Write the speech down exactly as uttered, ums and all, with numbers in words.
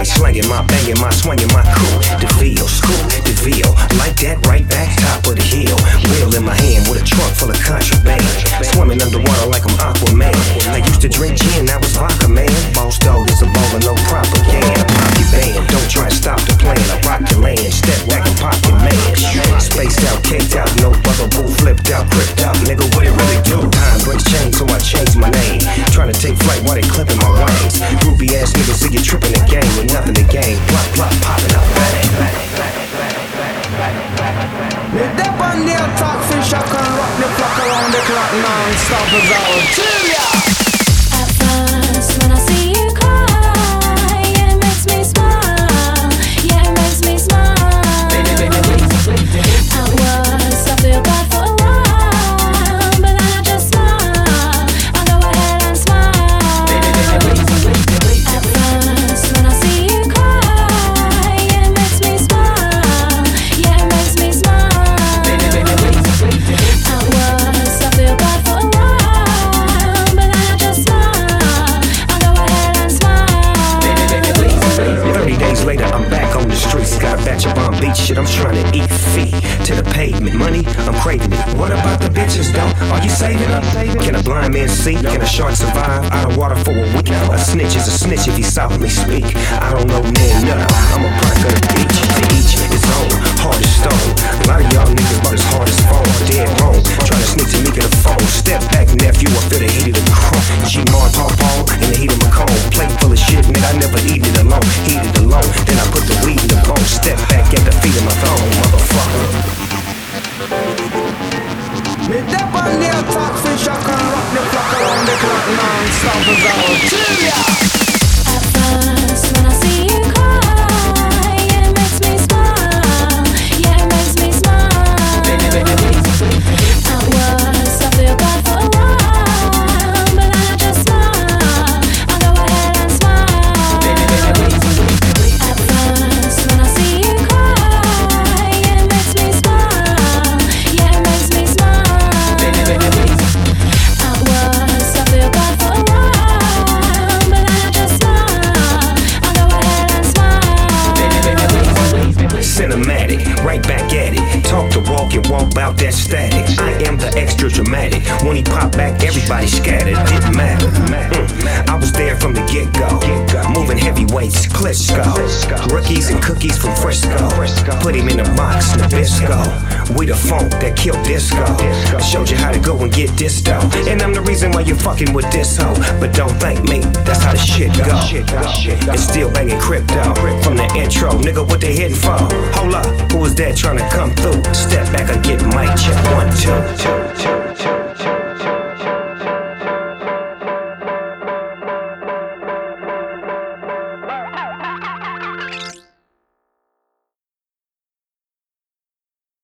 slanging my banging, my swinging, my cool. DeVille, school, DeVille, like that right back top of the hill. Wheel in my hand with a trunk full of contraband. Swimming underwater like I'm Aquaman. I used to drink gin, that was vodka, man. Boss dog is a baller, no propaganda. Pop your band, don't try to stop the plan. I rock the land, step back and pop your man. Spaced out, caked out, no bugaboo, flipped out, cripped out. Nigga, what it really do? Time breaks change, so I changed my name. Trying to take flight while they clipping my wings. Groupie ass niggas see you tripping the game with nothing to gain. Plop, plop, popping up, bang, bang, bang, bang, bang, bang, bang. Me dip on the attack, fish I can rock the clock around the clock non-stop as I will chill ya. At first, when I see you cry, it makes me smile. Yeah, it makes me smile. At worst, I feel bad for a while, but then I just smile. I go ahead and smile. At first, when I see you cry, it makes me smile. Yeah, it makes me smile. At worst, I feel bad for a while, but then I just smile. I go ahead and smile. Thirty days later, I'm back on the streets. Got a batch of Palm Beach shit, I'm trying to eat feet to the pavement. Money, I'm craving it. What about the bitches, though? Are you saving up? Can a blind man see? Can a shark survive out of water for a week? A snitch is a snitch if he softly speak. I don't know none, no. I'm a product of the beach. To each his own, hard as stone. A lot of y'all niggas about as hard as phone. Dead wrong, trying to sneak to me to the phone. Step back, nephew, I feel the heat of the chrome. G-Mar, Paw-Paw, in the heat of my cone. Plate full of shit, nigga, I never eat it alone. Heat it alone, then I put the weed in the bone. Step back at the feet of my throne, motherfucker. Me dip on the attack, fish I can rock the clock around the clock non-stop as I will chill ya. At first, when I see you cry, it makes me smile. Yeah, it makes me smile. At worst, I feel bad for a while, but then I just smile. I go ahead and smile. At first, when I see you cry, it makes me smile. Yeah, it makes me smile. At worst, I feel bad for a while, but then I just smile. I go ahead and smile. Cinematic, right back at it. Talk the walk and walk about that static. I am the extra dramatic. When he pop back, everybody scattered. Didn't matter. Mm. I was there from the get-go. Moving heavyweights, Klitschko. Rookies and cookies from Frisco. Put him in a box, Nabisco. We the funk that killed disco. I showed you how to go and get this dough. And I'm the reason why you're fucking with this hoe. But don't thank me, that's how the shit go. And still banging crypto from the intro. Nigga, what they hitting for? Hold up, who was that trying to come through? Step back and get mic check. One, two, two, two.